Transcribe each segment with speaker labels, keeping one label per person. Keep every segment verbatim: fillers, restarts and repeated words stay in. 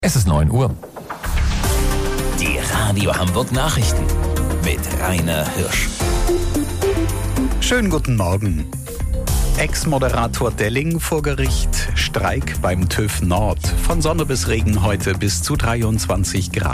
Speaker 1: Es ist neun Uhr.
Speaker 2: Die Radio Hamburg Nachrichten mit Rainer Hirsch.
Speaker 3: Schönen guten Morgen. Ex-Moderator Delling vor Gericht, Streik beim TÜV Nord. Von Sonne bis Regen heute bis zu dreiundzwanzig Grad.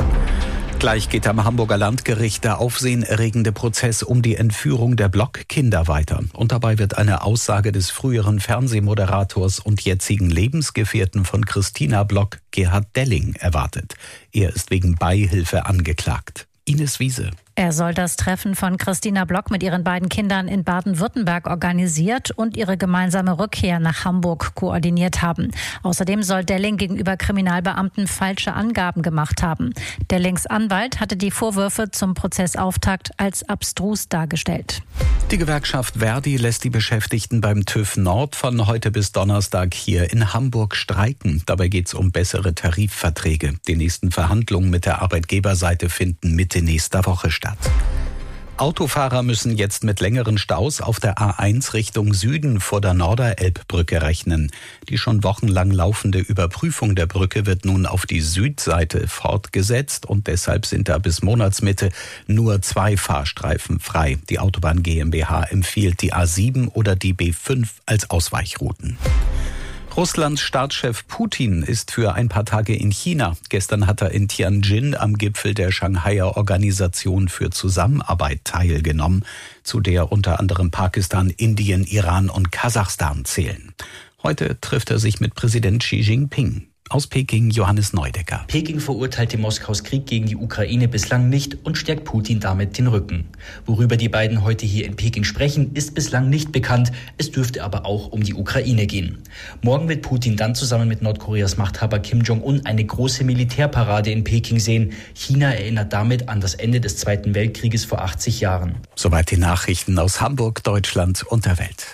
Speaker 3: Gleich geht am Hamburger Landgericht der aufsehenerregende Prozess um die Entführung der Block-Kinder weiter. Und dabei wird eine Aussage des früheren Fernsehmoderators und jetzigen Lebensgefährten von Christina Block, Gerhard Delling, erwartet. Er ist wegen Beihilfe angeklagt. Ines Wiese.
Speaker 4: Er soll das Treffen von Christina Block mit ihren beiden Kindern in Baden-Württemberg organisiert und ihre gemeinsame Rückkehr nach Hamburg koordiniert haben. Außerdem soll Delling gegenüber Kriminalbeamten falsche Angaben gemacht haben. Dellings Anwalt hatte die Vorwürfe zum Prozessauftakt als abstrus dargestellt.
Speaker 3: Die Gewerkschaft Verdi lässt die Beschäftigten beim TÜV Nord von heute bis Donnerstag hier in Hamburg streiken. Dabei geht es um bessere Tarifverträge. Die nächsten Verhandlungen mit der Arbeitgeberseite finden Mitte nächster Woche statt. Autofahrer müssen jetzt mit längeren Staus auf der A eins Richtung Süden vor der Norderelbbrücke rechnen. Die schon wochenlang laufende Überprüfung der Brücke wird nun auf die Südseite fortgesetzt und deshalb sind da bis Monatsmitte nur zwei Fahrstreifen frei. Die Autobahn GmbH empfiehlt die A sieben oder die B fünf als Ausweichrouten. Russlands Staatschef Putin ist für ein paar Tage in China. Gestern hat er in Tianjin am Gipfel der Shanghaier Organisation für Zusammenarbeit teilgenommen, zu der unter anderem Pakistan, Indien, Iran und Kasachstan zählen. Heute trifft er sich mit Präsident Xi Jinping. Aus Peking Johannes Neudecker.
Speaker 5: Peking verurteilte Moskaus Krieg gegen die Ukraine bislang nicht und stärkt Putin damit den Rücken. Worüber die beiden heute hier in Peking sprechen, ist bislang nicht bekannt. Es dürfte aber auch um die Ukraine gehen. Morgen wird Putin dann zusammen mit Nordkoreas Machthaber Kim Jong-un eine große Militärparade in Peking sehen. China erinnert damit an das Ende des Zweiten Weltkrieges vor achtzig Jahren.
Speaker 3: Soweit die Nachrichten aus Hamburg, Deutschland und der Welt.